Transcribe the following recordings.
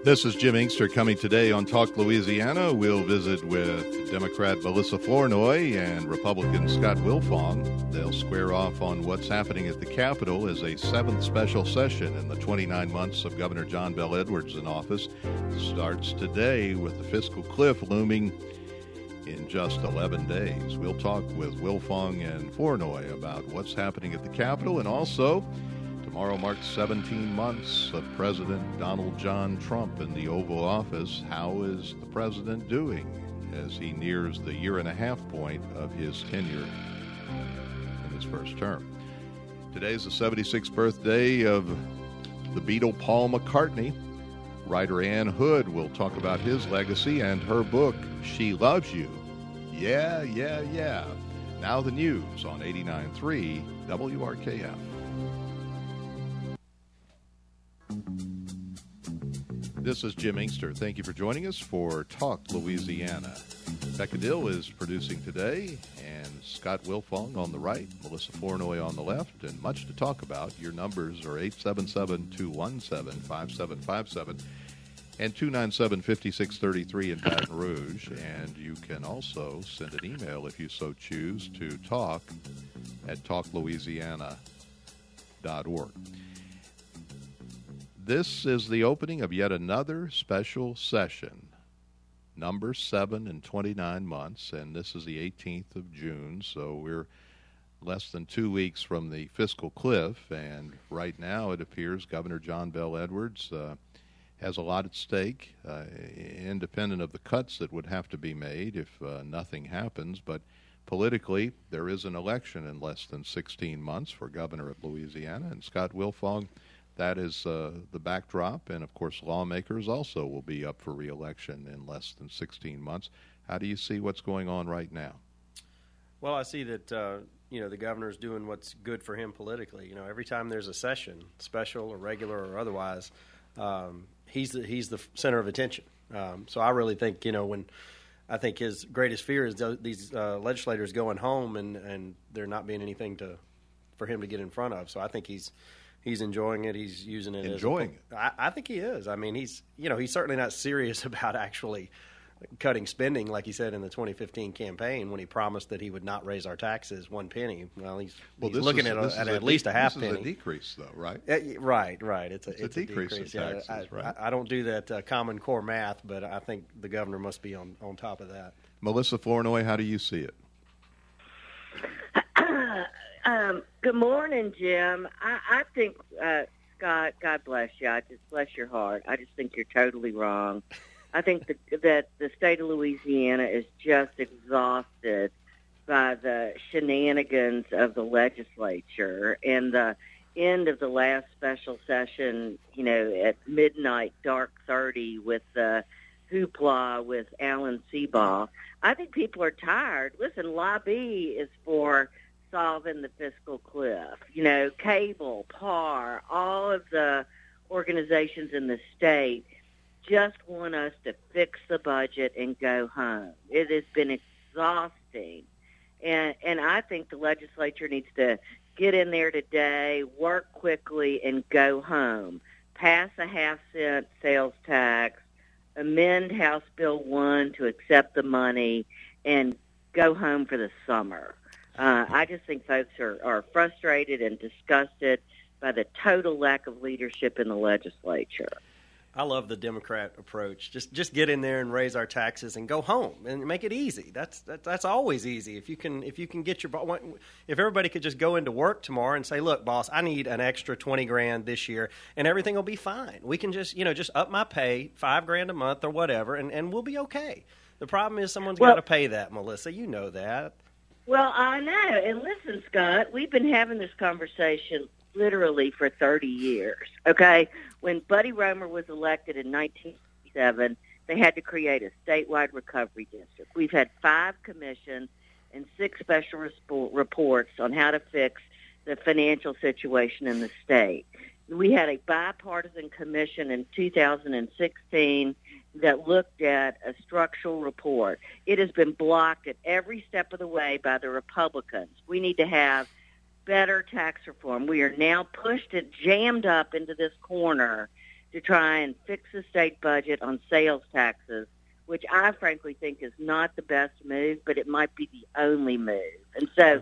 This is Jim Inkster coming today on Talk Louisiana. We'll visit with Democrat Melissa Flournoy and Republican Scott Wilfong. They'll square off on what's happening at the Capitol as a seventh special session in the 29 months of Governor John Bel Edwards in office. Starts today with the fiscal cliff looming in just 11 days. We'll talk with Wilfong and Flournoy about what's happening at the Capitol, and also tomorrow marks 17 months of President Donald John Trump in the Oval Office. How is the president doing as he nears the year-and-a-half point of his tenure in his first term? Today's the 76th birthday of the Beatle Paul McCartney. Writer Ann Hood will talk about his legacy and her book, She Loves You. Yeah, yeah, yeah. Now the news on 89.3 WRKF. This is Jim Inkster. Thank you for joining us for Talk Louisiana. Becca Dill is producing today, and Scott Wilfong on the right, Melissa Flournoy on the left, and much to talk about. Your numbers are 877-217-5757 and 297-5633 in Baton Rouge. And you can also send an email if you so choose to talk@talklouisiana.org. This is the opening of yet another special session, number 7 in 29 months, and this is the 18th of June, so we're less than 2 weeks from the fiscal cliff, and right now it appears Governor John Bel Edwards has a lot at stake, independent of the cuts that would have to be made if nothing happens, but politically there is an election in less than 16 months for governor of Louisiana, and Scott Wilfong, that is the backdrop, and of course lawmakers also will be up for re-election in less than 16 months. How do you see what's going on right now? Well, I see that the governor's doing what's good for him politically. Every time there's a session, special or regular or otherwise, he's the center of attention. So I really think I think his greatest fear is these legislators going home and there not being anything for him to get in front of. So I think he's enjoying it. He's using it. I think he is. I mean, he's certainly not serious about actually cutting spending like he said in the 2015 campaign when he promised that he would not raise our taxes 1 penny. Well, he's looking at least a half penny. This is a decrease, though, right? Right. It's a decrease in taxes, right? I don't do that Common Core math, but I think the governor must be on top of that. Melissa Flournoy, how do you see it? Good morning, Jim. I think, Scott, God bless you. I just bless your heart. I just think you're totally wrong. I think that the state of Louisiana is just exhausted by the shenanigans of the legislature and the end of the last special session, at midnight, dark 30 with the hoopla with Alan Seabaugh. I think people are tired. Listen, lobby is for solving the fiscal cliff. Cable, PAR, all of the organizations in the state just want us to fix the budget and go home. It has been exhausting. And I think the legislature needs to get in there today, work quickly, and go home. Pass a half-cent sales tax, amend House Bill 1 to accept the money, and go home for the summer. I just think folks are frustrated and disgusted by the total lack of leadership in the legislature. I love the Democrat approach. Just get in there and raise our taxes and go home and make it easy. That's always easy. If you can get if everybody could just go into work tomorrow and say, look, boss, I need an extra $20,000 this year, and everything will be fine. We can just up my pay $5,000 a month or whatever, and we'll be okay. The problem is someone's got to pay that, Melissa. You know that. Well, I know. And listen, Scott, we've been having this conversation literally for 30 years, okay? When Buddy Roemer was elected in 1987, they had to create a statewide recovery district. We've had 5 commissions and 6 special reports on how to fix the financial situation in the state. We had a bipartisan commission in 2016 that looked at a structural report. It has been blocked at every step of the way by the Republicans. We need to have better tax reform. We are now pushed and jammed up into this corner to try and fix the state budget on sales taxes, which I frankly think is not the best move, but it might be the only move. And so,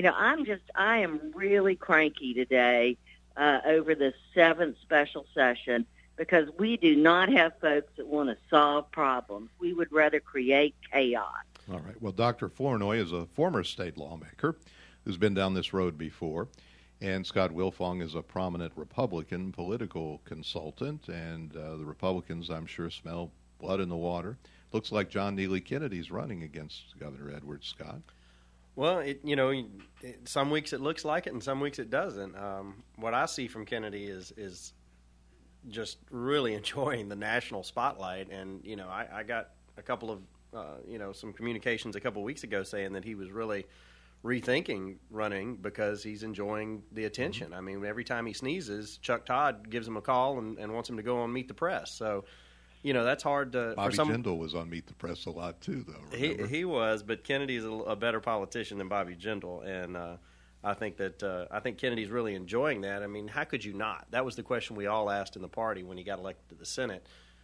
I am really cranky today over the 7th special session because we do not have folks that want to solve problems. We would rather create chaos. All right. Well, Dr. Flournoy is a former state lawmaker who's been down this road before, and Scott Wilfong is a prominent Republican political consultant, and the Republicans, I'm sure, smell blood in the water. Looks like John Neely Kennedy's running against Governor Edwards, Scott. Well, some weeks it looks like it, and some weeks it doesn't. What I see from Kennedy is just really enjoying the national spotlight. And I got a couple of some communications a couple of weeks ago saying that he was really rethinking running because he's enjoying the attention. I mean, every time he sneezes, Chuck Todd gives him a call and wants him to go on Meet the Press. So, that's hard to. Bobby Jindal was on Meet the Press a lot too, though. He was, but Kennedy's a better politician than Bobby Jindal, and I think Kennedy's really enjoying that. I mean, how could you not? That was the question we all asked in the party when he got elected to the Senate.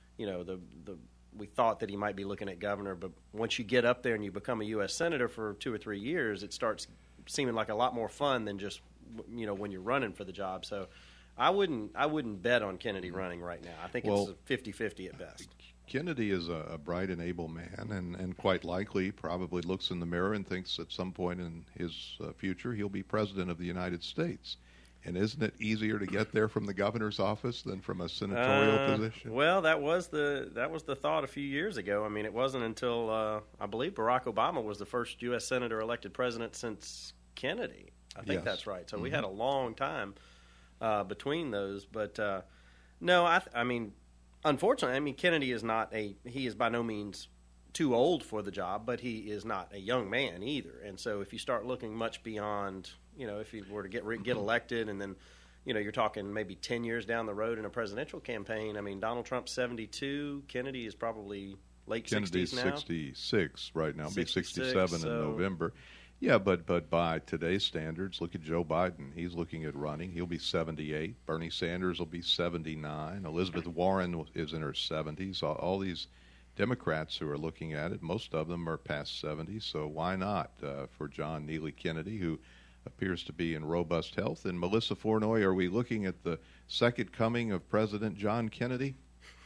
We thought that he might be looking at governor, but once you get up there and you become a U.S. Senator for 2 or 3 years, it starts seeming like a lot more fun than just when you're running for the job. So I wouldn't bet on Kennedy running right now. I think it's 50-50 at best. Kennedy is a bright and able man, and quite likely probably looks in the mirror and thinks at some point in his future he'll be president of the United States. And isn't it easier to get there from the governor's office than from a senatorial position? Well, that was the thought a few years ago. I mean, it wasn't until I believe Barack Obama was the first U.S. senator elected president since Kennedy. I think that's right. So we had a long time between those. But no, I mean, unfortunately, Kennedy is he is by no means too old for the job, but he is not a young man either. And so if you start looking much beyond, if he were to get elected and then, you're talking maybe 10 years down the road in a presidential campaign. I mean, Donald Trump's 72. Kennedy is probably late 60s now. Kennedy's 66 right now. He'll be 67 in November. Yeah, but by today's standards, look at Joe Biden. He's looking at running. He'll be 78. Bernie Sanders will be 79. Elizabeth Warren is in her 70s. All these Democrats who are looking at it, most of them are past 70, so why not for John Neely Kennedy, who appears to be in robust health? And Melissa Flournoy, are we looking at the second coming of President John Kennedy?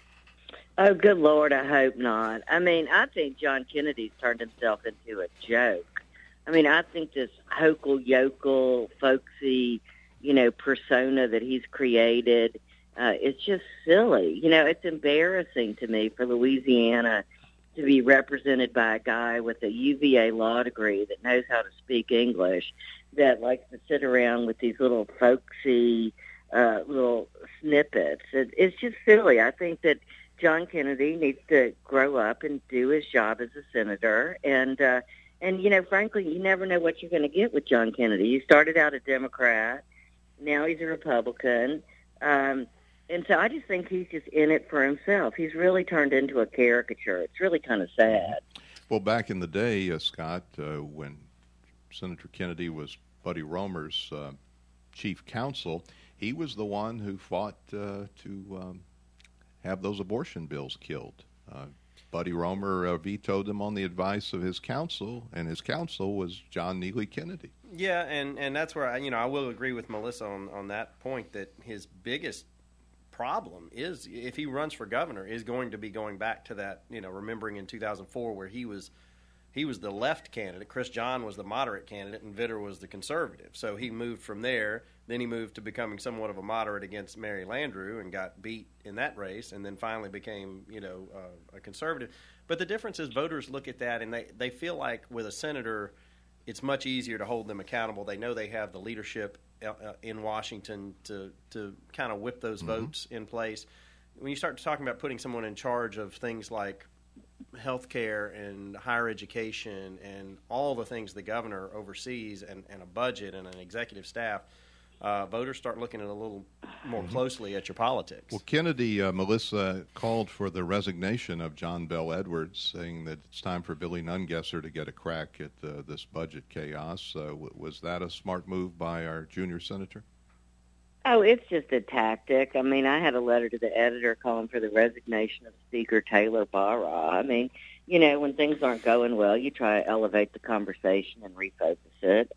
Oh, good Lord, I hope not. I mean, I think John Kennedy's turned himself into a joke. I mean, I think this yokel, folksy, persona that he's created, it's just silly. It's embarrassing to me for Louisiana to be represented by a guy with a UVA law degree that knows how to speak English, that likes to sit around with these little folksy little snippets. It's just silly. I think that John Kennedy needs to grow up and do his job as a senator. And frankly, you never know what you're going to get with John Kennedy. He started out a Democrat. Now he's a Republican. And so I just think he's just in it for himself. He's really turned into a caricature. It's really kind of sad. Well, back in the day, Scott, when Senator Kennedy was Buddy Roemer's chief counsel, he was the one who fought to have those abortion bills killed. Buddy Roemer vetoed them on the advice of his counsel, and his counsel was John Neely Kennedy. Yeah, and that's where I will agree with Melissa on that point, that his biggest problem is, if he runs for governor, is going to be going back to that, remembering in 2004 where he was the left candidate, Chris John was the moderate candidate, and Vitter was the conservative. So he moved from there. Then he moved to becoming somewhat of a moderate against Mary Landrieu and got beat in that race, and then finally became, a conservative. But the difference is voters look at that and they feel like with a senator, it's much easier to hold them accountable. They know they have the leadership in Washington to kind of whip those votes in place. When you start talking about putting someone in charge of things like health care and higher education and all the things the governor oversees and a budget and an executive staff, voters start looking a little more closely at your politics. Well, Kennedy, Melissa, called for the resignation of John Bel Edwards, saying that it's time for Billy Nungesser to get a crack at this budget chaos. Was that a smart move by our junior senator? Oh, it's just a tactic. I mean, I had a letter to the editor calling for the resignation of Speaker Taylor Barra. I mean, you know, when things aren't going well, you try to elevate the conversation and refocus it.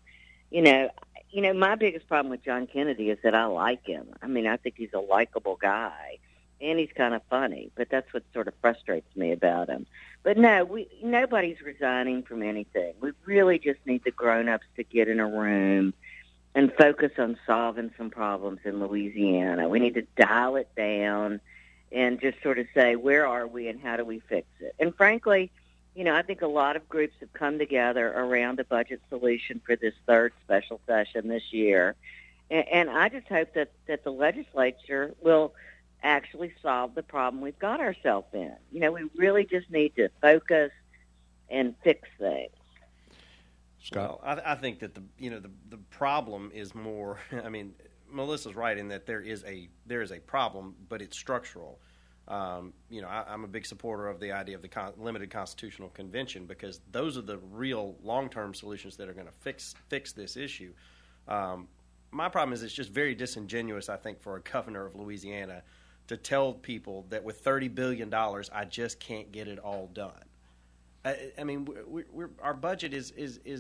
My biggest problem with John Kennedy is that I like him. I mean, I think he's a likable guy, and he's kind of funny, but that's what sort of frustrates me about him. But no, nobody's resigning from anything. We really just need the grown-ups to get in a room and focus on solving some problems in Louisiana. We need to dial it down and just sort of say, where are we and how do we fix it? And frankly, you know, I think a lot of groups have come together around a budget solution for this third special session this year. And I just hope that the legislature will actually solve the problem we've got ourselves in. You know, we really just need to focus and fix things. Scott? Well, I think that the problem is more. I mean, Melissa's right in that there is a problem, but it's structural. I'm a big supporter of the idea of the limited constitutional convention because those are the real long-term solutions that are going to fix this issue. My problem is it's just very disingenuous, I think, for a governor of Louisiana to tell people that with $30 billion, I just can't get it all done. I mean, our budget is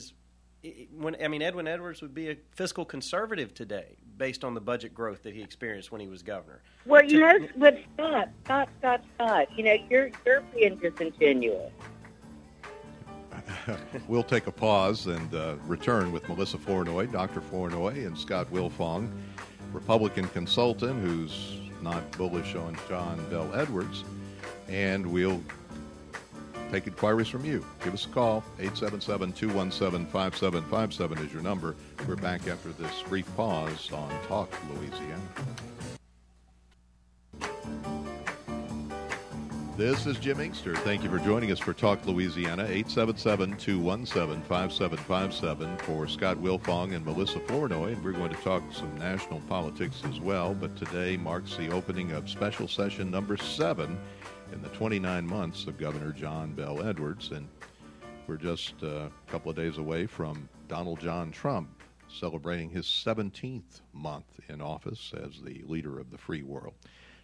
Edwin Edwards would be a fiscal conservative today based on the budget growth that he experienced when he was governor. Well, but Scott, you know, you're being disingenuous. We'll take a pause and return with Melissa Flournoy, Dr. Flournoy, and Scott Wilfong, Republican consultant who's not bullish on John Bel Edwards, and we'll take inquiries from you. Give us a call. 877-217-5757 is your number. We're back after this brief pause on Talk Louisiana. This is Jim Inkster. Thank you for joining us for Talk Louisiana. 877-217-5757 for Scott Wilfong and Melissa Flournoy. And we're going to talk some national politics as well. But today marks the opening of special session number 7 in the 29 months of Governor John Bel Edwards. And we're just a couple of days away from Donald John Trump celebrating his 17th month in office as the leader of the free world.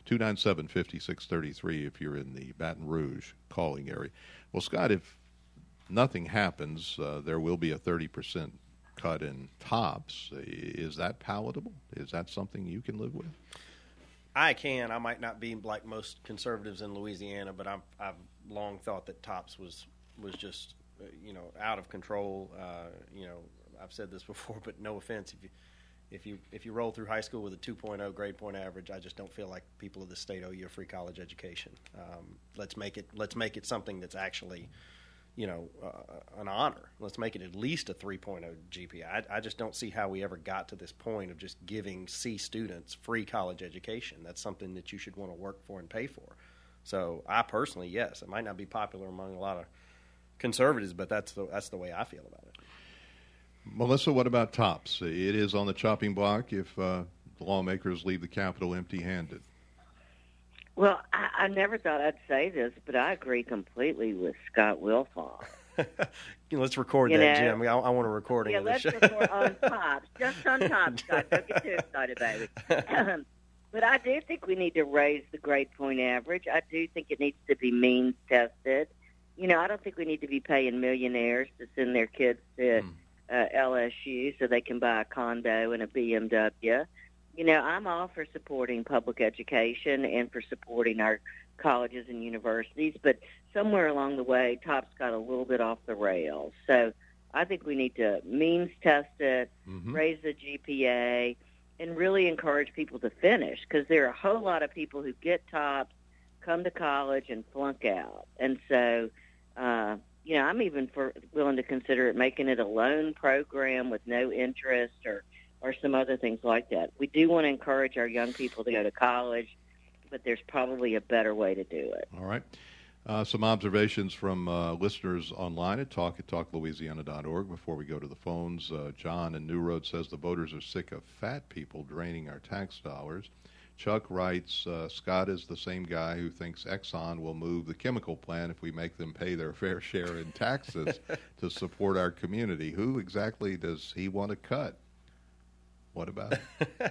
297-5633 if you're in the Baton Rouge calling area. Well, Scott, if nothing happens, there will be a 30% cut in TOPS. Is that palatable? Is that something you can live with? I can. I might not be like most conservatives in Louisiana, but I've long thought that TOPS was just out of control. I've said this before, but no offense, if you roll through high school with a 2.0 grade point average, I just don't feel like people of the state owe you a free college education. Let's make it something that's actually, an honor. Let's make it at least a 3.0 GPA. I just don't see how we ever got to this point of just giving C students free college education. That's something that you should want to work for and pay for. So I personally, yes, it might not be popular among a lot of conservatives, but that's the way I feel about it. Melissa, what about TOPS? It is on the chopping block if the lawmakers leave the Capitol empty-handed. Well, I never thought I'd say this, but I agree completely with Scott Wilfong. Let's record that, Jim. I want a recording of this. Yeah, let's record on TOPS, just on TOPS, Scott. Don't get too excited about it. But I do think we need to raise the grade point average. I do think it needs to be means tested. I don't think we need to be paying millionaires to send their kids to LSU so they can buy a condo and a BMW. I'm all for supporting public education and for supporting our colleges and universities, but somewhere along the way, TOPS got a little bit off the rails. So I think we need to means test it, raise the GPA, and really encourage people to finish, because there are a whole lot of people who get TOPS, come to college, and flunk out. And so I'm even willing to consider making it a loan program with no interest or some other things like that. We do want to encourage our young people to go to college, but there's probably a better way to do it. All right. Some observations from listeners online at talklouisiana.org before we go to the phones. John in New Road says the voters are sick of fat people draining our tax dollars. Chuck writes, Scott is the same guy who thinks Exxon will move the chemical plant if we make them pay their fair share in taxes to support our community. Who exactly does he want to cut? What about it?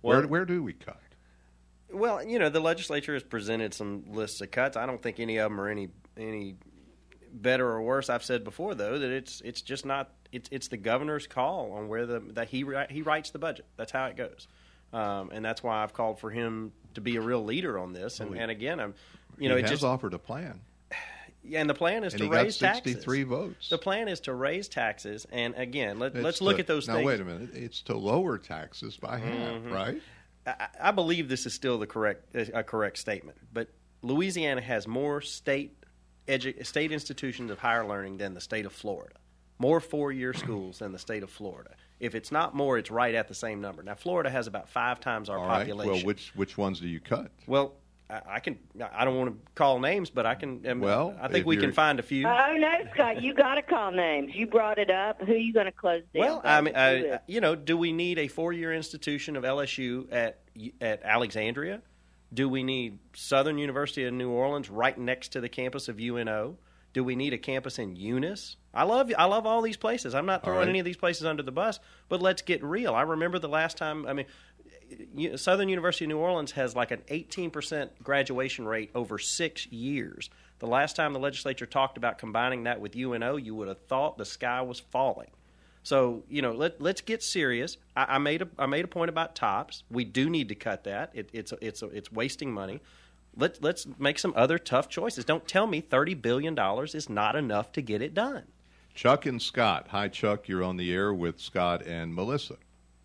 Where do we cut? Well, the legislature has presented some lists of cuts. I don't think any of them are any better or worse. I've said before, though, that it's just not. It's the governor's call on where that he writes the budget. That's how it goes, and that's why I've called for him to be a real leader on this. And again, he has offered a plan. Yeah, and the plan is and to he raise got taxes. 63 votes. The plan is to raise taxes, and again, let's look at those now, things. Now, wait a minute. It's to lower taxes by half, right? I believe this is still a correct statement, but Louisiana has more state institutions of higher learning than the state of Florida. More four-year schools than the state of Florida. If it's not more, it's right at the same number. Now, Florida has about 5 times our population. Well, which ones do you cut? Well, I don't want to call names, but I can. I think we can find a few. Oh no, Scott, you got to call names. You brought it up. Who are you going to close down? Well, do we need a 4-year institution of LSU at Alexandria? Do we need Southern University of New Orleans right next to the campus of UNO? Do we need a campus in Eunice? I love all these places. I'm not throwing any of these places under the bus, but let's get real. I remember the last time. Southern University of New Orleans has like an 18% graduation rate over 6 years. The last time the legislature talked about combining that with UNO, you would have thought the sky was falling. So let's get serious. I made a point about TOPS. We do need to cut that. It's wasting money. Let's make some other tough choices. Don't tell me $30 billion is not enough to get it done. Chuck and Scott. Hi, Chuck. You're on the air with Scott and Melissa.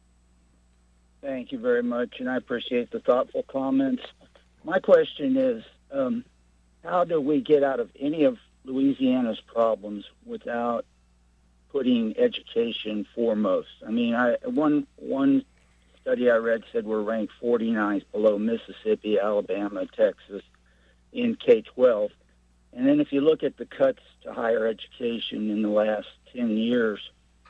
Thank you very much, and I appreciate the thoughtful comments. My question is, how do we get out of any of Louisiana's problems without putting education foremost? I mean, one study I read said we're ranked 49th below Mississippi, Alabama, Texas in K-12. And then if you look at the cuts to higher education in the last 10 years,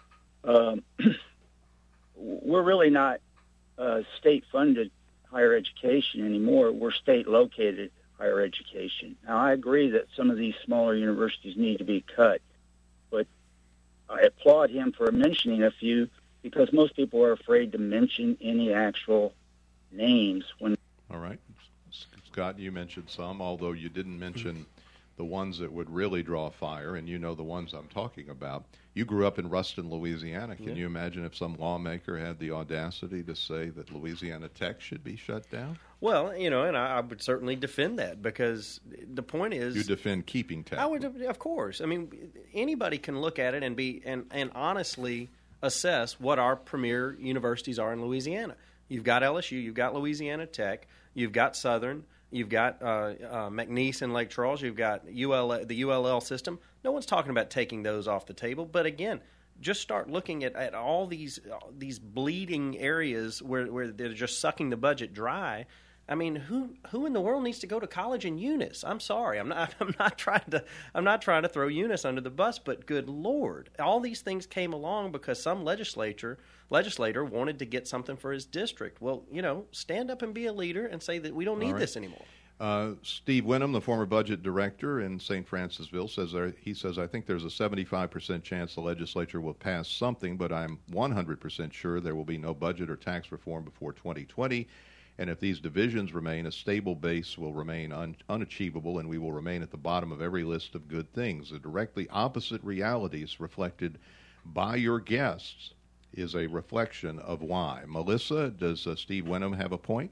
we're really not state-funded higher education anymore. We're state-located higher education. Now, I agree that some of these smaller universities need to be cut, but I applaud him for mentioning a few because most people are afraid to mention any actual names. All right. Scott, you mentioned some, although you didn't mention the ones that would really draw fire, and you know the ones I'm talking about. You grew up in Ruston, Louisiana. Can you imagine if some lawmaker had the audacity to say that Louisiana Tech should be shut down? Well, and I would certainly defend that because the point is... You defend keeping Tech. I would, of course. I mean, anybody can look at it and honestly assess what our premier universities are in Louisiana. You've got LSU, you've got Louisiana Tech, you've got Southern, you've got McNeese and Lake Charles. You've got the ULL system. No one's talking about taking those off the table. But again, just start looking at all these bleeding areas where they're just sucking the budget dry. I mean, who in the world needs to go to college in Eunice? I'm sorry, I'm not trying to throw Eunice under the bus. But good Lord, all these things came along because some legislator wanted to get something for his district. Well, stand up and be a leader and say that we don't need this anymore. Steve Winham, the former budget director in St. Francisville, says, I think there's a 75% chance the legislature will pass something, but I'm 100% sure there will be no budget or tax reform before 2020. And if these divisions remain, a stable base will remain unachievable, and we will remain at the bottom of every list of good things. The directly opposite realities reflected by your guests is a reflection of why. Melissa, does Steve Winham have a point?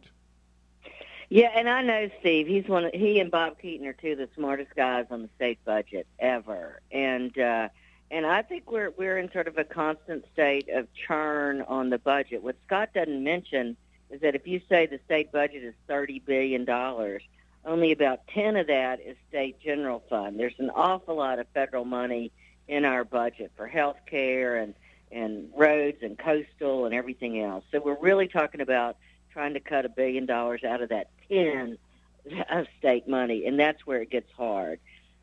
Yeah, and I know Steve. He and Bob Keaton are two of the smartest guys on the state budget ever, and I think we're in sort of a constant state of churn on the budget. What Scott doesn't mention is that if you say the state budget is $30 billion, only about 10 of that is state general fund. There's an awful lot of federal money in our budget for health care and roads and coastal and everything else. So we're really talking about trying to cut $1 billion out of that 10 of state money, and that's where it gets hard.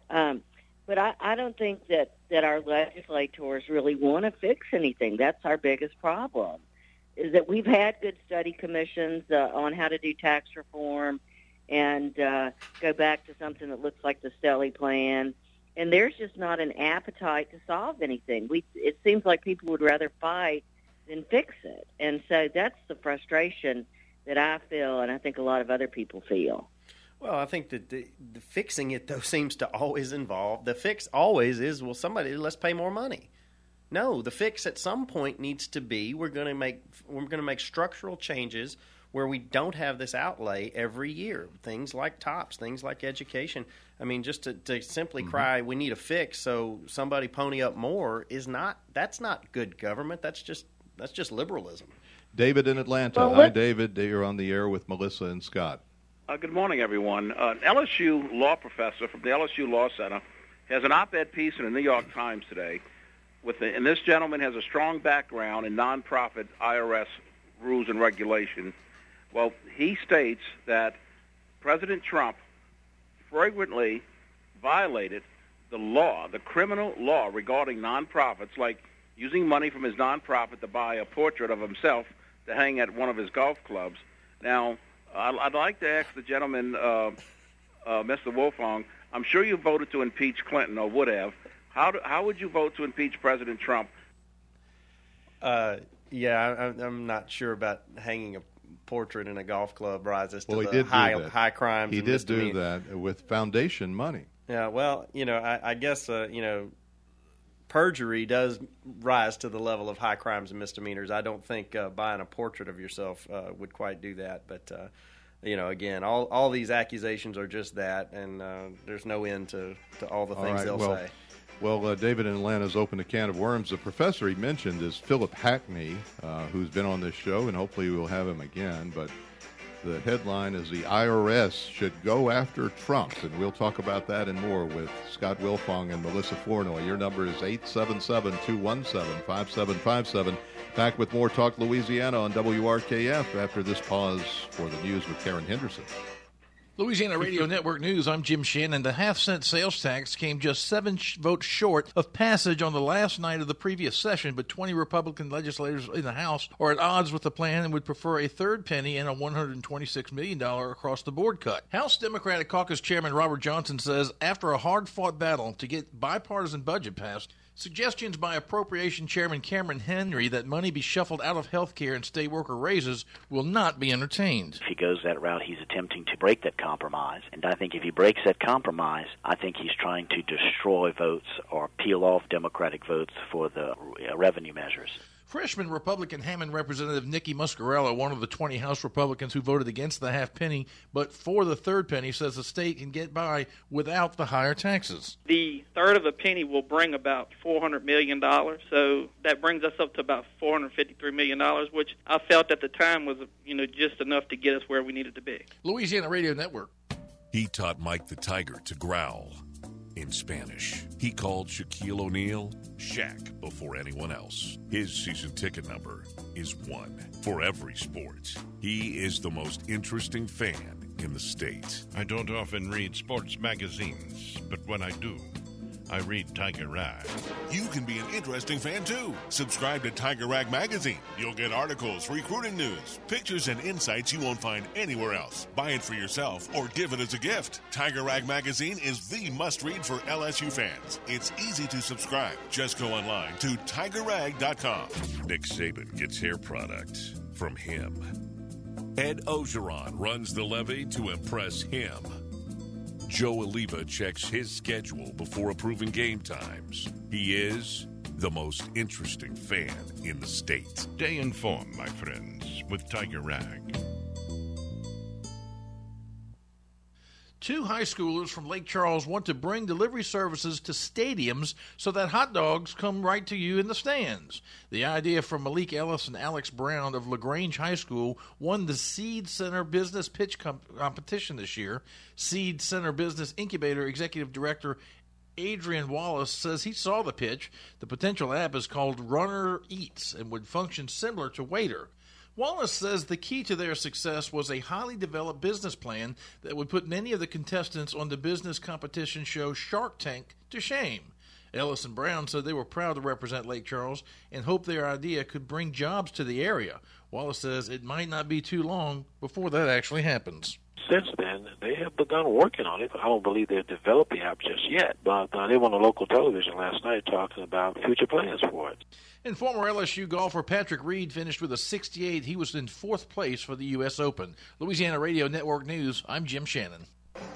But I don't think that our legislators really want to fix anything. That's our biggest problem, is that we've had good study commissions on how to do tax reform and go back to something that looks like the Stelly plan, and there's just not an appetite to solve anything. It seems like people would rather fight than fix it, and so that's the frustration that I feel and I think a lot of other people feel. Well, I think that the fixing it, though, seems to always involve, the fix always is, well, let's pay more money. No, the fix at some point needs to be we're going to make structural changes where we don't have this outlay every year. Things like TOPS, things like education. I mean, just to simply cry, we need a fix, so somebody pony up more that's not good government. That's just liberalism. David in Atlanta. Hi, David. You're on the air with Melissa and Scott. Good morning, everyone. An LSU law professor from the LSU Law Center has an op-ed piece in the New York Times today, and this gentleman has a strong background in nonprofit IRS rules and regulation. Well, he states that President Trump flagrantly violated the law, the criminal law regarding nonprofits, like using money from his nonprofit to buy a portrait of himself to hang at one of his golf clubs. Now, I'd like to ask the gentleman, Mr. Wilfong, I'm sure you voted to impeach Clinton or would have. How would you vote to impeach President Trump? I'm not sure about hanging a portrait in a golf club rises to the high crimes. He did do that with foundation money. Yeah, well, I guess, perjury does rise to the level of high crimes and misdemeanors. I don't think buying a portrait of yourself would quite do that. But, again, all these accusations are just that, and there's no end to all the things they'll say. Well, David in Atlanta's opened a can of worms. The professor he mentioned is Philip Hackney, who's been on this show, and hopefully we'll have him again. But the headline is the IRS should go after Trump, and we'll talk about that and more with Scott Wilfong and Melissa Flournoy. Your number is 877-217-5757. Back with more Talk Louisiana on WRKF after this pause for the news with Karen Henderson. Louisiana Radio Network News, I'm Jim Shannon. The half-cent sales tax came just 7 votes short of passage on the last night of the previous session, but 20 Republican legislators in the House are at odds with the plan and would prefer a third penny and a $126 million across-the-board cut. House Democratic Caucus Chairman Robert Johnson says after a hard-fought battle to get bipartisan budget passed, suggestions by Appropriation Chairman Cameron Henry that money be shuffled out of health care and state worker raises will not be entertained. If he goes that route, he's attempting to break that compromise. And I think if he breaks that compromise, I think he's trying to destroy votes or peel off Democratic votes for the revenue measures. Freshman Republican Hammond Representative Nikki Muscarella, one of the 20 House Republicans who voted against the half penny but for the third penny, says the state can get by without the higher taxes. The third of a penny will bring about $400 million, so that brings us up to about $453 million, which I felt at the time was just enough to get us where we needed to be. Louisiana Radio Network. He taught Mike the Tiger to growl in Spanish. He called Shaquille O'Neal Shaq before anyone else. His season ticket number is 1 for every sport. He is the most interesting fan in the state. I don't often read sports magazines, but when I do, I read Tiger Rag. You can be an interesting fan, too. Subscribe to Tiger Rag Magazine. You'll get articles, recruiting news, pictures, and insights you won't find anywhere else. Buy it for yourself or give it as a gift. Tiger Rag Magazine is the must-read for LSU fans. It's easy to subscribe. Just go online to TigerRag.com. Nick Saban gets hair products from him. Ed Ogeron runs the levee to impress him. Joe Oliva checks his schedule before approving game times. He is the most interesting fan in the state. Stay informed, my friends, with Tiger Rag. 2 high schoolers from Lake Charles want to bring delivery services to stadiums so that hot dogs come right to you in the stands. The idea from Malik Ellis and Alex Brown of LaGrange High School won the Seed Center Business Pitch Competition this year. Seed Center Business Incubator Executive Director Adrian Wallace says he saw the pitch. The potential app is called Runner Eats and would function similar to Waiter. Wallace says the key to their success was a highly developed business plan that would put many of the contestants on the business competition show Shark Tank to shame. Ellis and Brown said they were proud to represent Lake Charles and hoped their idea could bring jobs to the area. Wallace says it might not be too long before that actually happens. since then, they have begun working on it. I don't believe they've developed the app just yet, but they were on the local television last night talking about future plans for it. And former LSU golfer Patrick Reed finished with a 68. He was in fourth place for the U.S. Open. Louisiana Radio Network News, I'm Jim Shannon.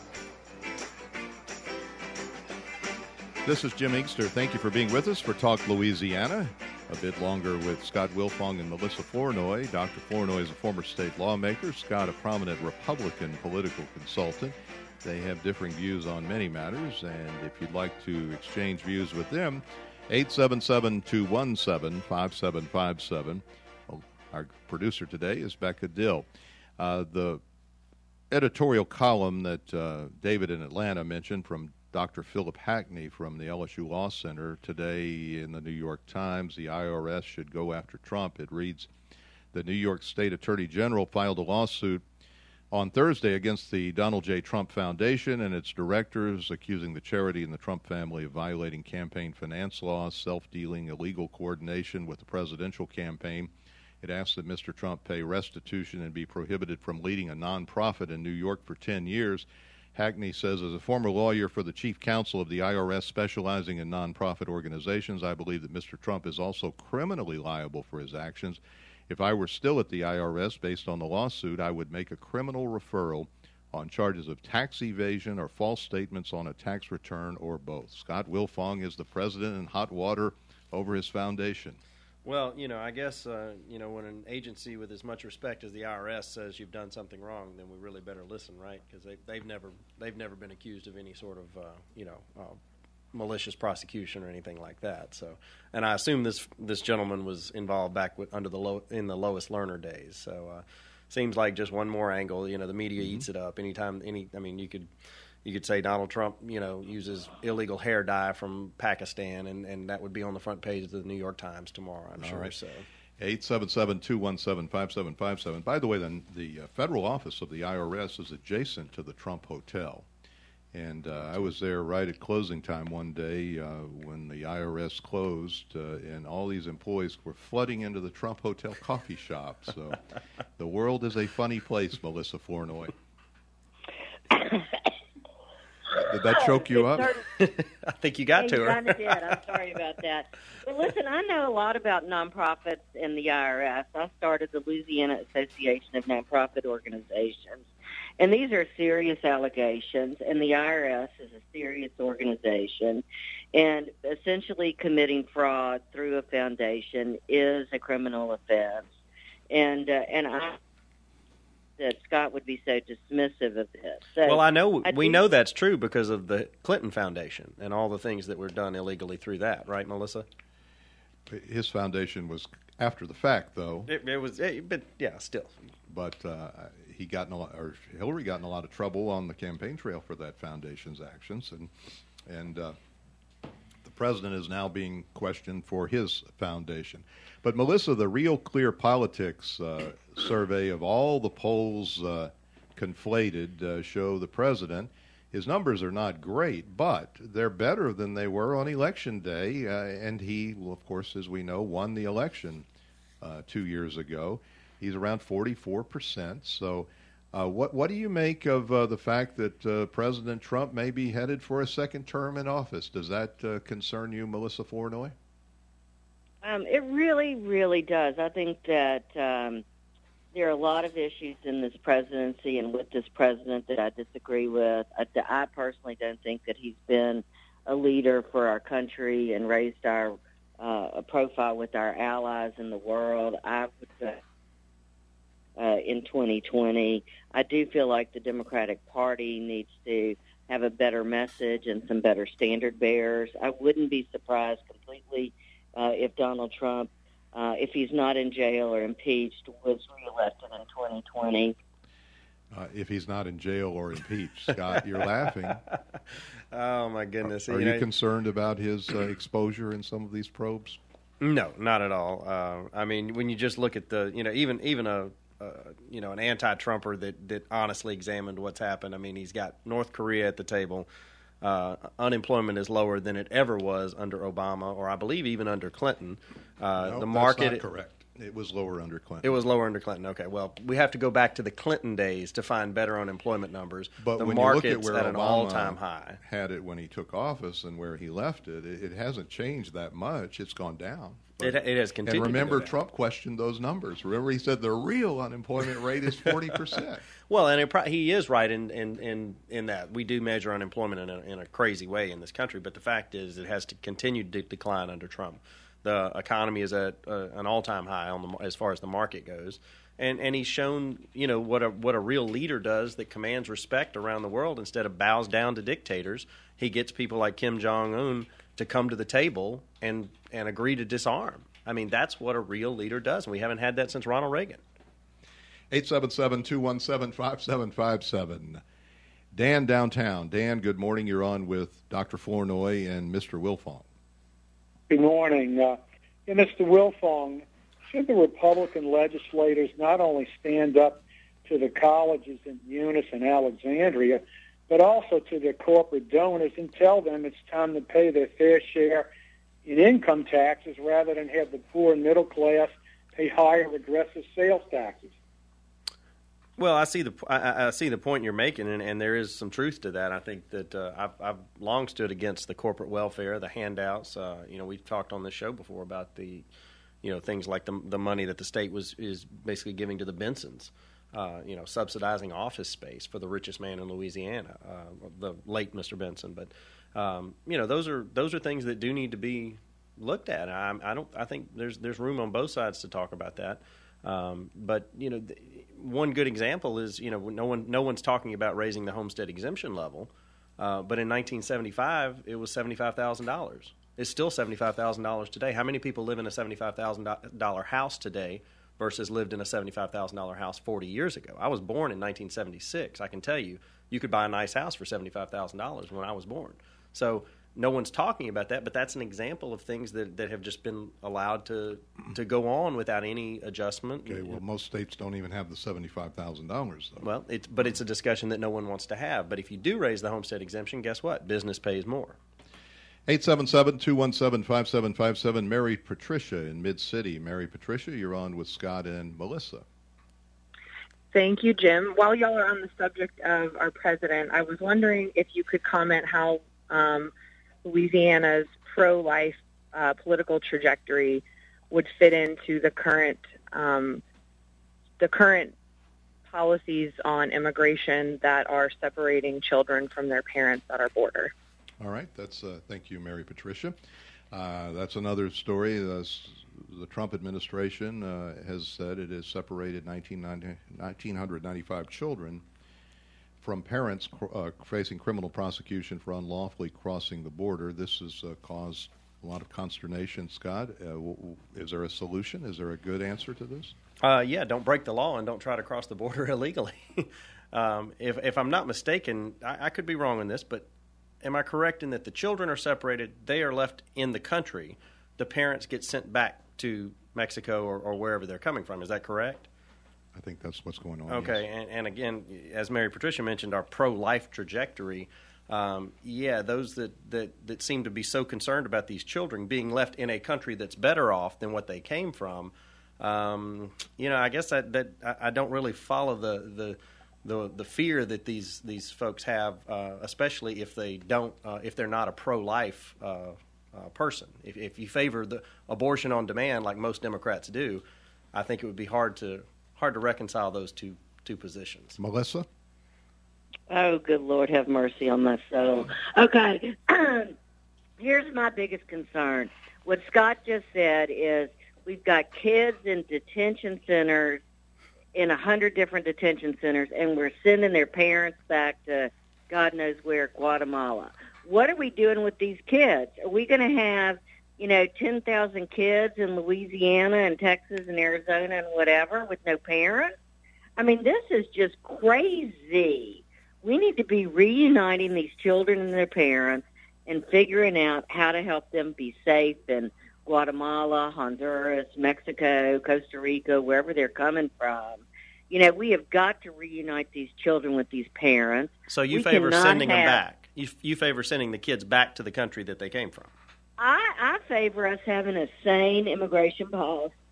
This is Jim Inkster. Thank you for being with us for Talk Louisiana. A bit longer with Scott Wilfong and Melissa Flournoy. Dr. Flournoy is a former state lawmaker. Scott, a prominent Republican political consultant. They have differing views on many matters, and if you'd like to exchange views with them, 877-217-5757. Our producer today is Becca Dill. The editorial column that David in Atlanta mentioned from Dr. Philip Hackney from the LSU Law Center today in the New York Times, the IRS should go after Trump. It reads, the New York State Attorney General filed a lawsuit on Thursday against the Donald J. Trump Foundation and its directors, accusing the charity and the Trump family of violating campaign finance laws, self-dealing, illegal coordination with the presidential campaign. It asks that Mr. Trump pay restitution and be prohibited from leading a nonprofit in New York for 10 years. Hackney says, as a former lawyer for the chief counsel of the IRS specializing in nonprofit organizations, I believe that Mr. Trump is also criminally liable for his actions. If I were still at the IRS based on the lawsuit, I would make a criminal referral on charges of tax evasion or false statements on a tax return or both. Scott Wilfong is the president in hot water over his foundation. Well, I guess, when an agency with as much respect as the IRS says you've done something wrong, then we really better listen, right? Because they've never been accused of any sort of, malicious prosecution or anything like that. So, and I assume this gentleman was involved back in the Lois Lerner days. So, seems like just one more angle. The media eats it up anytime. You could say Donald Trump, uses illegal hair dye from Pakistan, and that would be on the front page of the New York Times tomorrow, I'm sure. Right. So, 877-217-5757. By the way, the federal office of the IRS is adjacent to the Trump Hotel. And I was there right at closing time one day when the IRS closed, and all these employees were flooding into the Trump Hotel coffee shop. So the world is a funny place, Melissa Flournoy. Did that choke you up? I think you got to her. I kind of did. I'm sorry about that. But listen, I know a lot about nonprofits and the IRS. I started the Louisiana Association of Nonprofit Organizations. And these are serious allegations, and the IRS is a serious organization. And essentially committing fraud through a foundation is a criminal offense. And I that Scott would be so dismissive of this. So well, we know that's true because of the Clinton Foundation and all the things that were done illegally through that, right, Melissa? His foundation was after the fact, though. It was, but yeah, still. But Hillary got in a lot of trouble on the campaign trail for that foundation's actions, and the president is now being questioned for his foundation. But Melissa, the Real Clear Politics survey of all the polls conflated show the president. His numbers are not great, but they're better than they were on Election Day, and he, of course, as we know, won the election 2 years ago. He's around 44%. So what do you make of the fact that President Trump may be headed for a second term in office? Does that concern you, Melissa Flournoy? It really, really does. I think that there are a lot of issues in this presidency and with this president that I disagree with. I personally don't think that he's been a leader for our country and raised our profile with our allies in the world. I would say in 2020, I do feel like the Democratic Party needs to have a better message and some better standard bearers. I wouldn't be surprised completely if Donald Trump, if he's not in jail or impeached, was reelected in 2020. If he's not in jail or impeached, Scott, you're laughing. Oh, my goodness. Are you concerned about his exposure in some of these probes? No, not at all. I mean, when you just look at the, even an anti-Trumper that honestly examined what's happened. I mean, he's got North Korea at the table. Unemployment is lower than it ever was under Obama, or I believe even under Clinton. No, the market, that's not correct. It was lower under Clinton. It was lower under Clinton. Okay, well, we have to go back to the Clinton days to find better unemployment numbers. But the when you look at market's where at an Obama all-time high. had it when he took office and where he left it, it hasn't changed that much. It's gone down. It has continued. And remember, to go down. Trump questioned those numbers. Remember, he said the real unemployment rate is 40%. Well, and he is right in that we do measure unemployment in a crazy way in this country. But the fact is, it has to continue to decline under Trump. The economy is at an all-time high as far as the market goes, and he's shown what a real leader does that commands respect around the world instead of bows down to dictators. He gets people like Kim Jong-un to come to the table and agree to disarm. I mean, that's what a real leader does, and we haven't had that since Ronald Reagan. 877-217-5757. Dan downtown. Dan, good morning. You're on with Dr. Flournoy and Mr. Wilfong. Good morning. Mr. Wilfong, should the Republican legislators not only stand up to the colleges in Eunice and Alexandria, but also to their corporate donors and tell them it's time to pay their fair share in income taxes rather than have the poor and middle class pay higher regressive sales taxes? Well, I see the point you're making, and there is some truth to that. I think that I've long stood against the corporate welfare, the handouts. We've talked on this show before about the, things like the money that the state is basically giving to the Bensons, subsidizing office space for the richest man in Louisiana, the late Mr. Benson. But those are things that do need to be looked at. I think there's room on both sides to talk about that. But one good example is no one's talking about raising the homestead exemption level, but in 1975 it was $75,000. It's still $75,000 today. How many people live in a $75,000 house today versus lived in a $75,000 house 40 years ago? I was born in 1976. I can tell you could buy a nice house for $75,000 when I was born. So no one's talking about that, but that's an example of things that have just been allowed to go on without any adjustment. Okay, well, most states don't even have the $75,000, though. Well, it's a discussion that no one wants to have. But if you do raise the homestead exemption, guess what? Business pays more. 877-217-5757, Mary Patricia in Mid-City. Mary Patricia, you're on with Scott and Melissa. Thank you, Jim. While y'all are on the subject of our president, I was wondering if you could comment how Louisiana's pro-life political trajectory would fit into the current policies on immigration that are separating children from their parents at our border. All right. Thank you, Mary Patricia. That's another story. The Trump administration has said it has separated 1,995 children from parents facing criminal prosecution for unlawfully crossing the border. This has caused a lot of consternation. Scott, is there a solution? Is there a good answer to this? Yeah, don't break the law and don't try to cross the border illegally. If I'm not mistaken, I could be wrong on this, but am I correct in that the children are separated, they are left in the country, the parents get sent back to Mexico or wherever they're coming from? Is that correct? I think that's what's going on. Okay, yes. And again, as Mary Patricia mentioned, our pro-life trajectory, those that seem to be so concerned about these children being left in a country that's better off than what they came from, I guess that I don't really follow the fear that these folks have, especially if they're not a pro-life person. If you favor the abortion on demand like most Democrats do, I think it would be hard to reconcile those two positions. Melissa? Oh, good Lord, have mercy on my soul. Okay, here's my biggest concern. What Scott just said is we've got kids in detention centers, in 100 different detention centers, and we're sending their parents back to God knows where, Guatemala. What are we doing with these kids? Are we going to have 10,000 kids in Louisiana and Texas and Arizona and whatever with no parents? I mean, this is just crazy. We need to be reuniting these children and their parents and figuring out how to help them be safe in Guatemala, Honduras, Mexico, Costa Rica, wherever they're coming from. We have got to reunite these children with these parents. So you favor sending them back? You favor sending the kids back to the country that they came from? I favor us having a sane immigration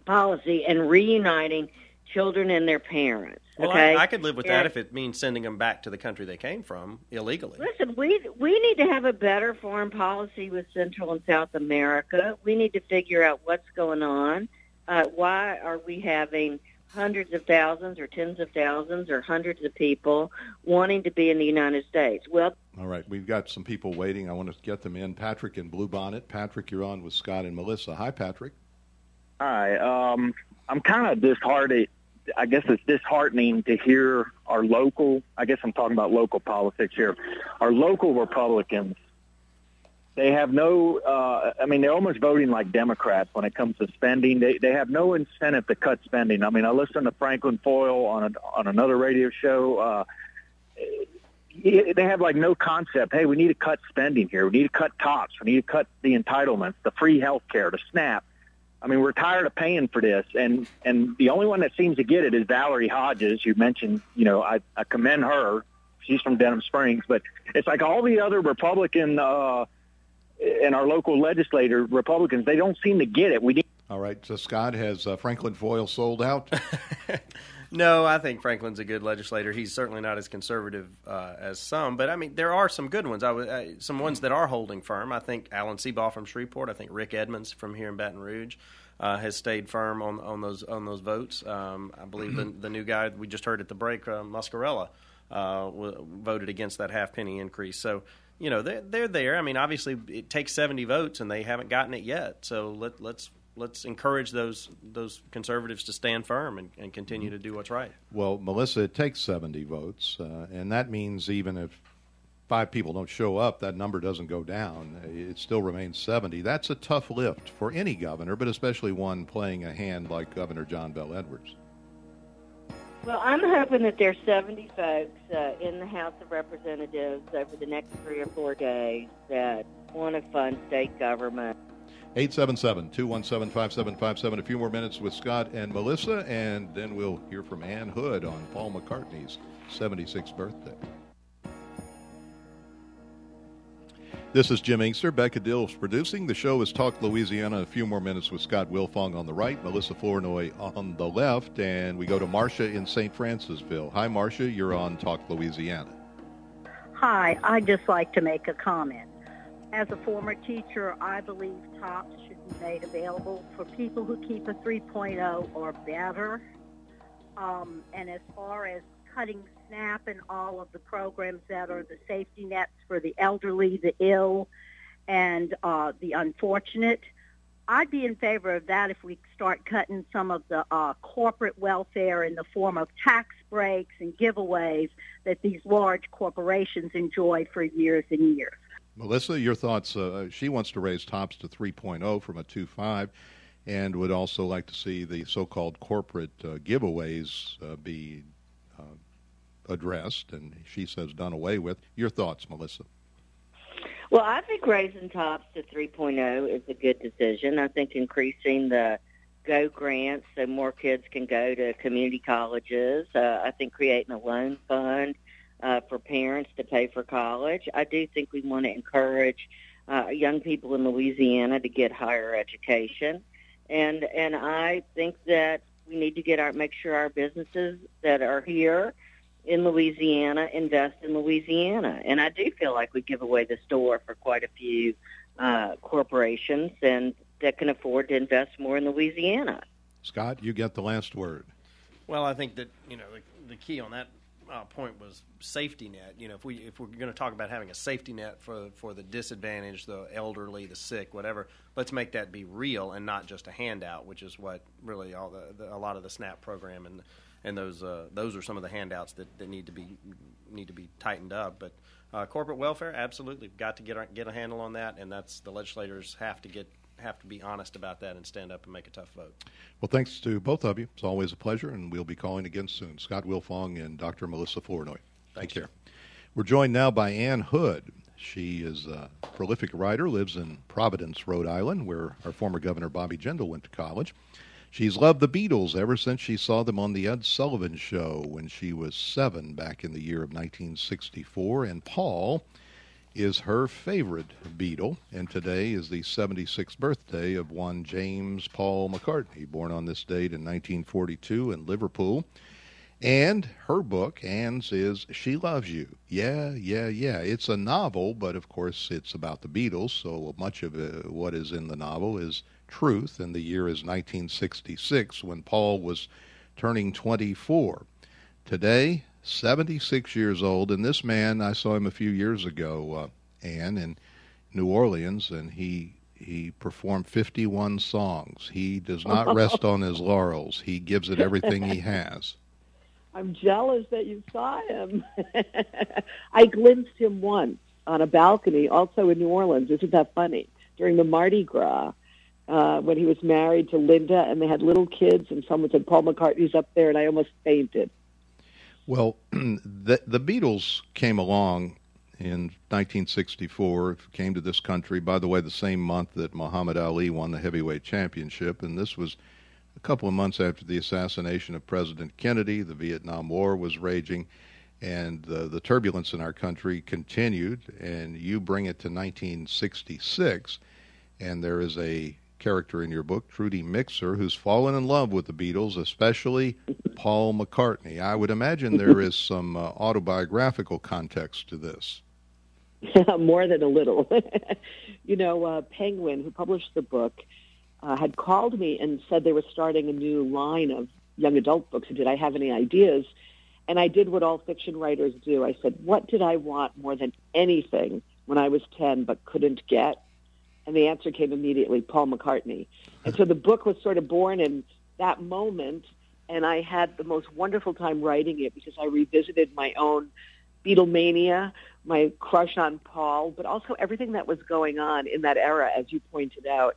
policy and reuniting children and their parents. Well, okay? I could live with that if it means sending them back to the country they came from illegally. Listen, we need to have a better foreign policy with Central and South America. We need to figure out what's going on. Why are we having hundreds of thousands or tens of thousands or hundreds of people wanting to be in the United States? Well, all right, we've got some people waiting. I want to get them in. Patrick in Bluebonnet. Patrick, you're on with Scott and Melissa. Hi, Patrick. Hi. I'm kind of disheartened. I guess it's disheartening to hear our local, I guess I'm talking about local politics here, our local Republicans, they have no, they're almost voting like Democrats when it comes to spending. They have no incentive to cut spending. I mean, I listened to Franklin Foyle on another radio show. They have like no concept. Hey, we need to cut spending here. We need to cut TOPS. We need to cut the entitlements, the free health care, the SNAP. I mean, we're tired of paying for this, and the only one that seems to get it is Valerie Hodges. You mentioned, I commend her. She's from Denham Springs, but it's like all the other Republican and our local legislator Republicans, they don't seem to get it. All right, so Scott, has Franklin Foyle sold out? No, I think Franklin's a good legislator. He's certainly not as conservative as some, but I mean, there are some good ones. Some ones that are holding firm. I think Alan Seabaugh from Shreveport. I think Rick Edmonds from here in Baton Rouge has stayed firm on those votes. I believe the new guy we just heard at the break, Muscarella, voted against that half-penny increase. So, they're there. I mean, obviously, it takes 70 votes, and they haven't gotten it yet. So let's encourage those conservatives to stand firm and continue to do what's right. Well, Melissa, it takes 70 votes, and that means even if 5 people don't show up, that number doesn't go down. It still remains 70. That's a tough lift for any governor, but especially one playing a hand like Governor John Bel Edwards. Well, I'm hoping that there's 70 folks in the House of Representatives over the next 3 or 4 days that want to fund state government. 877-217-5757. A few more minutes with Scott and Melissa, and then we'll hear from Ann Hood on Paul McCartney's 76th birthday. This is Jim Inkster. Becca Dill's producing. The show is Talk Louisiana. A few more minutes with Scott Wilfong on the right, Melissa Flournoy on the left, and we go to Marcia in St. Francisville. Hi, Marcia. You're on Talk Louisiana. Hi. I'd just like to make a comment. As a former teacher, I believe TOPS should be made available for people who keep a 3.0 or better. And as far as cutting SNAP and all of the programs that are the safety nets for the elderly, the ill, and the unfortunate, I'd be in favor of that if we start cutting some of the corporate welfare in the form of tax breaks and giveaways that these large corporations enjoy for years and years. Melissa, your thoughts? She wants to raise TOPS to 3.0 from a 2.5 and would also like to see the so-called corporate giveaways be addressed, and she says done away with. Your thoughts, Melissa? Well, I think raising TOPS to 3.0 is a good decision. I think increasing the GO grants so more kids can go to community colleges. I think creating a loan fund for parents to pay for college. I do think we want to encourage young people in Louisiana to get higher education, and I think that we need to make sure our businesses that are here in Louisiana invest in Louisiana. And I do feel like we give away the store for quite a few corporations and that can afford to invest more in Louisiana. Scott, you get the last word. Well, I think that the key on that point was safety net. If we're going to talk about having a safety net for the disadvantaged, the elderly, the sick, whatever, let's make that be real and not just a handout, which is what really a lot of the SNAP program and those are some of the handouts that need to be tightened up. But corporate welfare, absolutely, got to get a handle on that, and that's the legislators have to be honest about that and stand up and make a tough vote. Well, thanks to both of you. It's always a pleasure, and we'll be calling again soon. Scott Wilfong and Dr. Melissa Flournoy. Take care. We're joined now by Ann Hood. She is a prolific writer, lives in Providence, Rhode Island, where our former Governor Bobby Jindal went to college. She's loved the Beatles ever since she saw them on the Ed Sullivan Show when she was 7 back in the year of 1964. And Paul is her favorite Beatle, and today is the 76th birthday of one James Paul McCartney, born on this date in 1942 in Liverpool. And her book, Anne's, is She Loves You. Yeah. It's a novel, but of course it's about the Beatles, so much of what is in the novel is truth, and the year is 1966 when Paul was turning 24. Today, 76 years old, and this man, I saw him a few years ago, Anne, in New Orleans, and he performed 51 songs. He does not rest on his laurels. He gives it everything he has. I'm jealous that you saw him. I glimpsed him once on a balcony, also in New Orleans. Isn't that funny? During the Mardi Gras, when he was married to Linda, and they had little kids, and someone said, Paul McCartney's up there, and I almost fainted. Well, the Beatles came along in 1964, came to this country, by the way, the same month that Muhammad Ali won the heavyweight championship, and this was a couple of months after the assassination of President Kennedy. The Vietnam War was raging, and the turbulence in our country continued, and you bring it to 1966, and there is a character in your book, Trudy Mixer, who's fallen in love with the Beatles, especially Paul McCartney. I would imagine there is some autobiographical context to this. More than a little. Penguin, who published the book, had called me and said they were starting a new line of young adult books, and did I have any ideas? And I did what all fiction writers do. I said, what did I want more than anything when I was 10 but couldn't get? And the answer came immediately, Paul McCartney. And so the book was sort of born in that moment, and I had the most wonderful time writing it because I revisited my own Beatlemania, my crush on Paul, but also everything that was going on in that era, as you pointed out.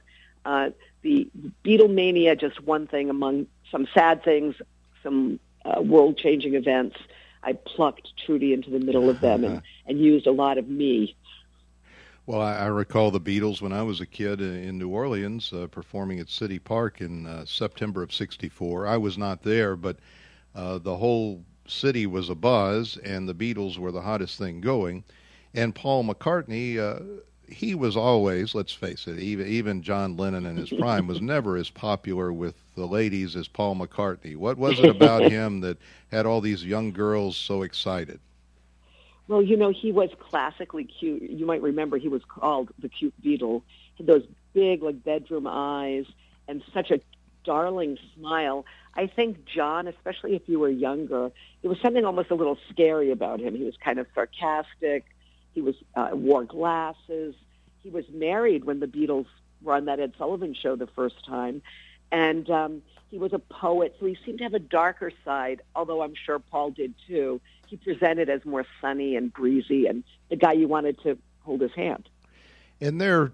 The Beatlemania, just one thing among some sad things, some world-changing events. I plucked Trudy into the middle of them and used a lot of me. Well, I recall the Beatles when I was a kid in New Orleans performing at City Park in September of '64. I was not there, but the whole city was abuzz, and the Beatles were the hottest thing going. And Paul McCartney, he was always, let's face it, even John Lennon in his prime was never as popular with the ladies as Paul McCartney. What was it about him that had all these young girls so excited? Well, he was classically cute. You might remember he was called the cute Beatle. He had those big, bedroom eyes and such a darling smile. I think John, especially if you were younger, there was something almost a little scary about him. He was kind of sarcastic. He wore glasses. He was married when the Beatles were on that Ed Sullivan show the first time. And he was a poet, so he seemed to have a darker side, although I'm sure Paul did too. He presented as more sunny and breezy and the guy you wanted to hold his hand. In their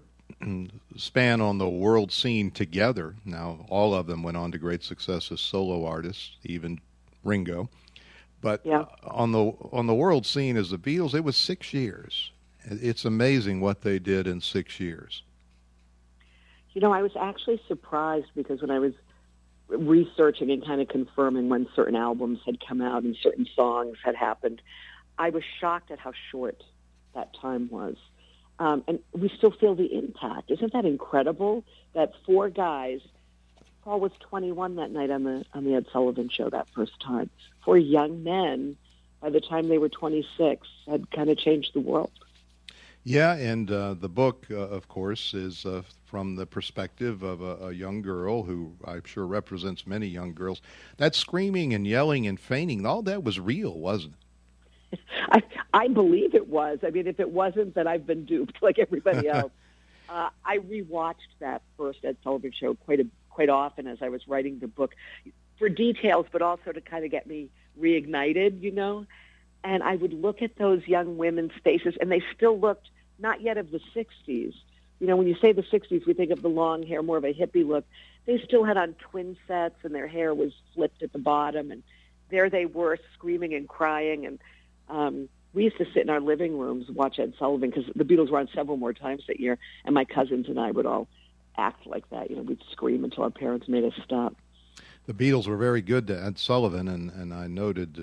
span on the world scene together, now all of them went on to great success as solo artists, even Ringo. But on the world scene as the Beatles, it was 6 years. It's amazing what they did in 6 years. I was actually surprised because when I was researching and kind of confirming when certain albums had come out and certain songs had happened, I was shocked at how short that time was. And we still feel the impact. Isn't that incredible? That 4 guys, Paul was 21 that night on the Ed Sullivan show that first time. 4 young men, by the time they were 26, had kind of changed the world. Yeah, and the book, of course, is from the perspective of a young girl who I'm sure represents many young girls. That screaming and yelling and fainting, all that was real, wasn't it? I believe it was. I mean, if it wasn't, then I've been duped like everybody else. I rewatched that first Ed Sullivan show quite often as I was writing the book for details, but also to kind of get me reignited, And I would look at those young women's faces, and they still looked not yet of the 60s. When you say the 60s, we think of the long hair, more of a hippie look. They still had on twin sets, and their hair was flipped at the bottom, and there they were screaming and crying. And we used to sit in our living rooms, watch Ed Sullivan, because the Beatles were on several more times that year, and my cousins and I would all act like that. We'd scream until our parents made us stop. The Beatles were very good to Ed Sullivan, and I noted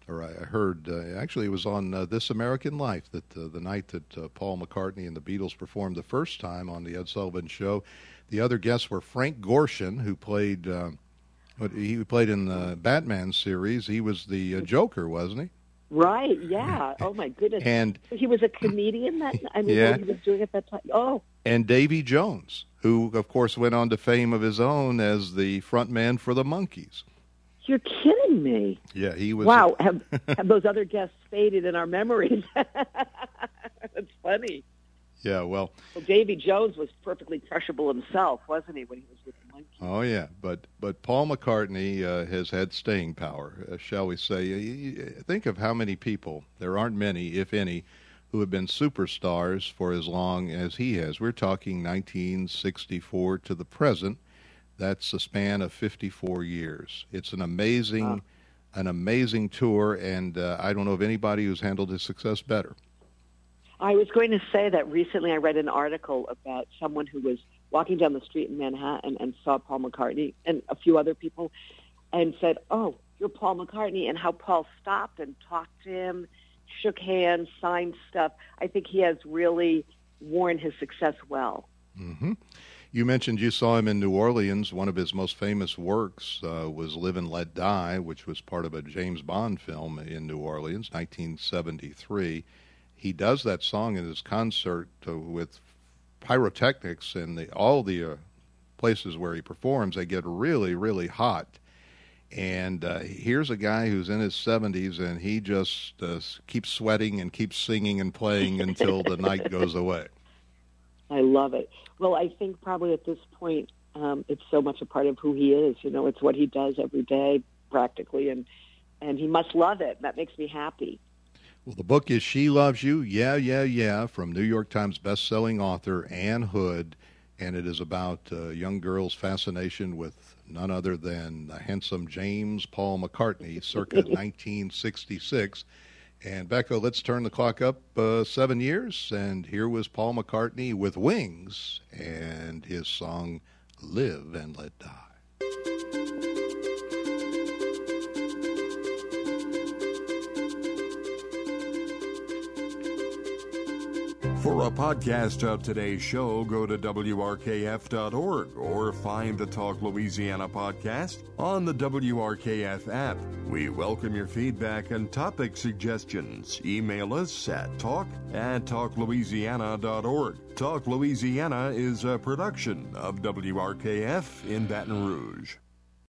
or I heard, actually it was on This American Life, that the night that Paul McCartney and the Beatles performed the first time on the Ed Sullivan Show. The other guests were Frank Gorshin, who played he played in the Batman series. He was the Joker, wasn't he? Right, yeah. Oh, my goodness. And he was a comedian that, yeah. What he was doing at that time. Oh. And Davy Jones, who, of course, went on to fame of his own as the front man for the Monkees. You're kidding me. Yeah, he was. Wow, have those other guests faded in our memories? That's funny. Yeah, well, Davy Jones was perfectly crushable himself, wasn't he, when he was with the Monkees? Oh, yeah, but Paul McCartney has had staying power, shall we say. Think of how many people, there aren't many, if any, who have been superstars for as long as he has. We're talking 1964 to the present. That's a span of 54 years. It's an amazing tour, and I don't know of anybody who's handled his success better. I was going to say that recently I read an article about someone who was walking down the street in Manhattan and saw Paul McCartney and a few other people and said, "Oh, you're Paul McCartney," and how Paul stopped and talked to him, shook hands, signed stuff. I think he has really worn his success well. Mm-hmm. You mentioned you saw him in New Orleans. One of his most famous works was Live and Let Die, which was part of a James Bond film in New Orleans, 1973. He does that song in his concert with pyrotechnics, and all the places where he performs, they get really, really hot. And here's a guy who's in his 70s, and he just keeps sweating and keeps singing and playing until the night goes away. I love it. Well, I think probably at this point, it's so much a part of who he is. You know, it's what he does every day, practically, and he must love it. That makes me happy. Well, the book is She Loves You, Yeah, Yeah, Yeah, from New York Times bestselling author Ann Hood, and it is about a young girl's fascination with none other than the handsome James Paul McCartney, circa 1966. And, Becca, let's turn the clock up 7 years, and here was Paul McCartney with Wings and his song Live and Let Die. For a podcast of today's show, go to WRKF.org or find the Talk Louisiana podcast on the WRKF app. We welcome your feedback and topic suggestions. Email us at talk@talklouisiana.org. Talk Louisiana is a production of WRKF in Baton Rouge.